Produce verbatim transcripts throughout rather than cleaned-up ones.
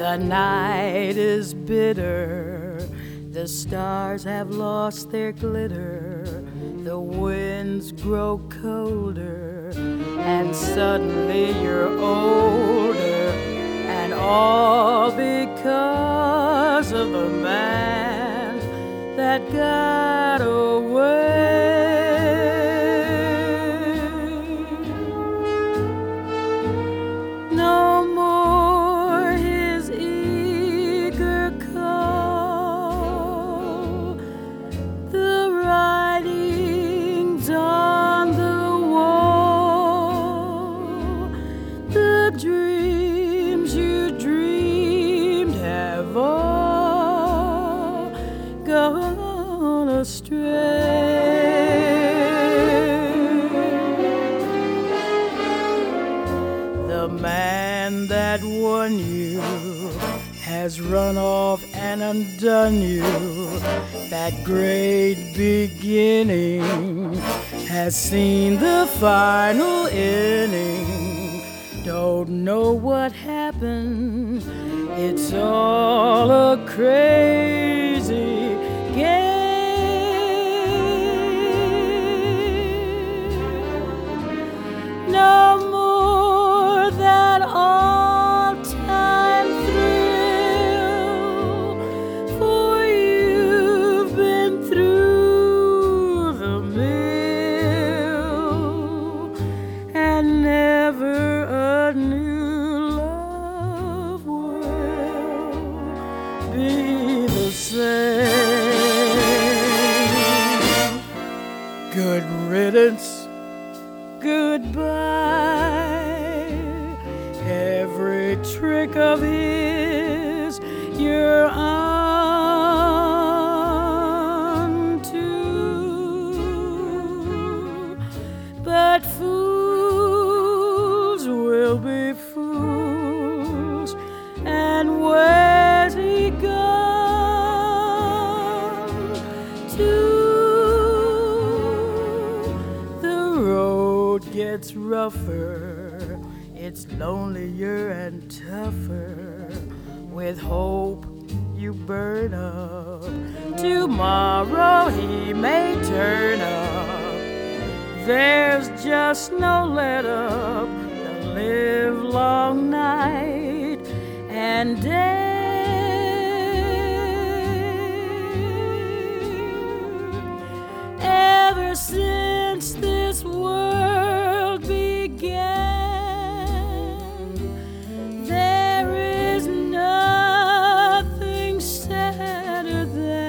The night is bitter, the stars have lost their glitter, the winds grow colder, and suddenly you're older, and all because of the man that got away. No more his eager call, the writings on the wall, the dreams you dreamed have all gone astray. The man that won you has run off and undone you. That great beginning has seen the final inning. Don't know what happened, it's all a crazy game. No more that all-time thrill, for you've been through the mill, and never a new love will be the same. Good riddance, goodbye. Every trick of his you're unto, but fools will be fools, and where's he gone to? The road gets rougher, it's lonelier and tougher. With hope you burn up, tomorrow he may turn up. There's just no let up, the live long night and day. Ever since this world began, there is nothing sadder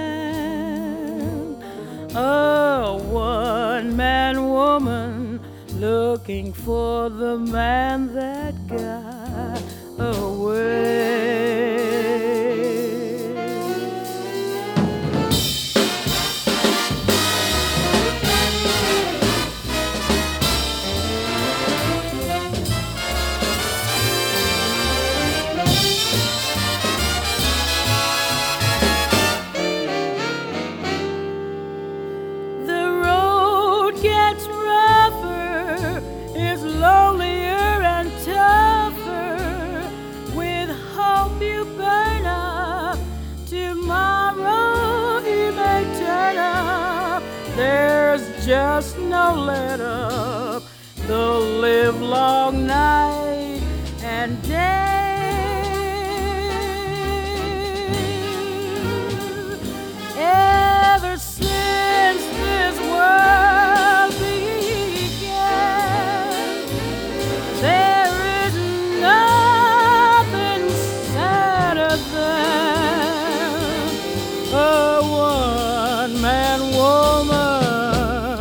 than a one-man woman looking for the man that got away. The road gets rougher, it's lonelier and tougher. With hope you burn up, tomorrow he may turn up. There's just no let up, the live long night and day. Ever since this world began, there is nothing sadder than a one-man woman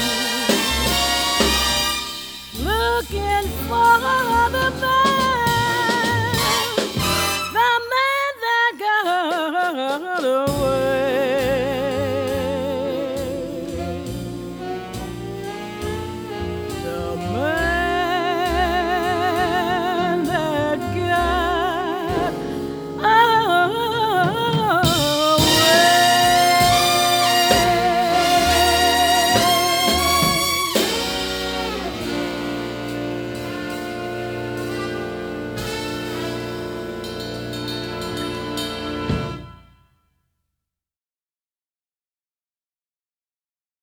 looking for the man, the man that got away.